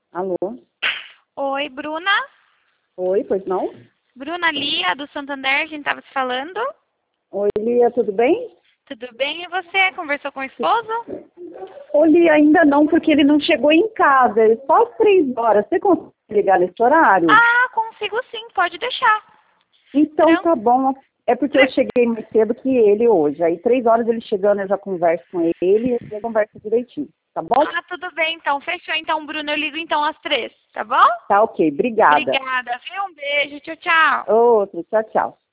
Alô? Oi, Bruna. Oi, pois não? Bruna Lia, do Santander, a gente estava se falando. Oi, Lia, tudo bem? Tudo bem? E você? Conversou com o esposo? Ô, Lia, ainda não, porque ele não chegou em casa. Só às 3 horas. Você consegue ligar nesse horário? Ah, consigo sim, pode deixar. Então Tran- tá bom. É porque eu tran- cheguei mais cedo que ele hoje. Aí 3 horas ele chegando, eu já converso com ele e eu converso direitinho. Tá bom? Ah, tudo bem, então. Fechou, então, Bruna. Eu ligo, então, às 3, tá bom? Tá ok. Obrigada. Obrigada, viu? Um beijo. Tchau, tchau. Outro. Tchau, tchau.